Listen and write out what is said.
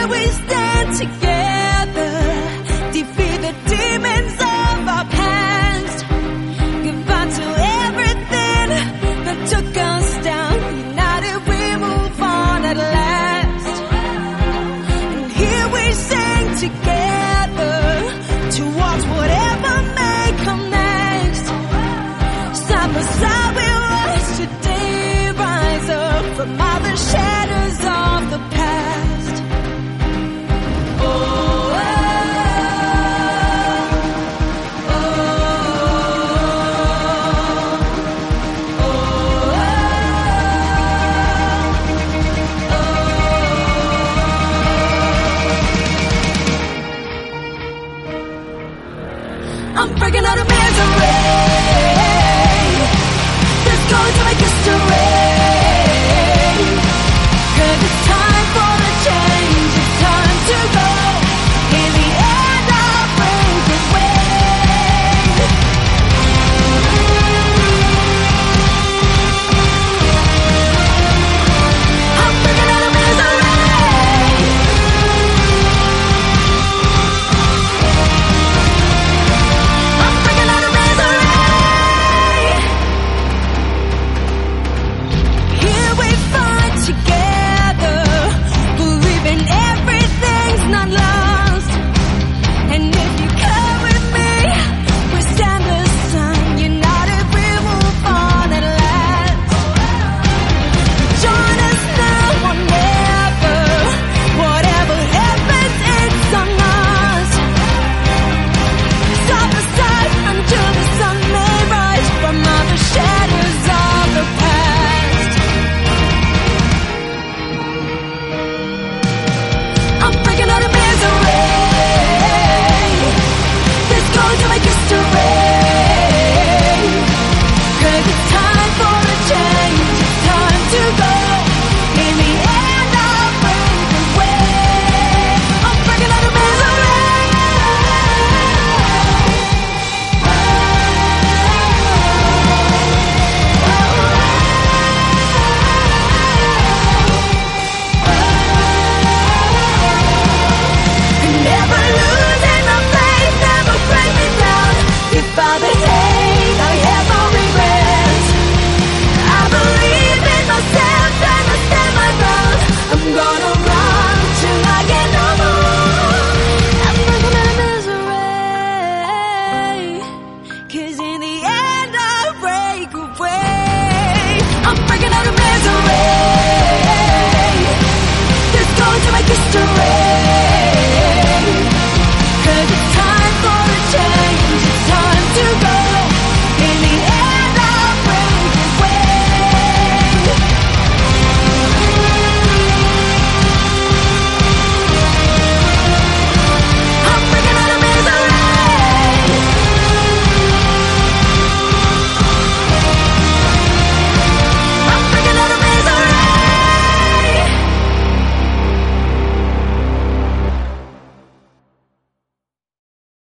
here we stand together, defeat the demons of our past, goodbye to everything that took us down. United we move on at last, and here we sing together towards whatever may come next. Side by side we rise today, rise up from all the shadows of the past. Oh, oh, oh, oh, oh. I'm breaking out of misery. Let's go to make history.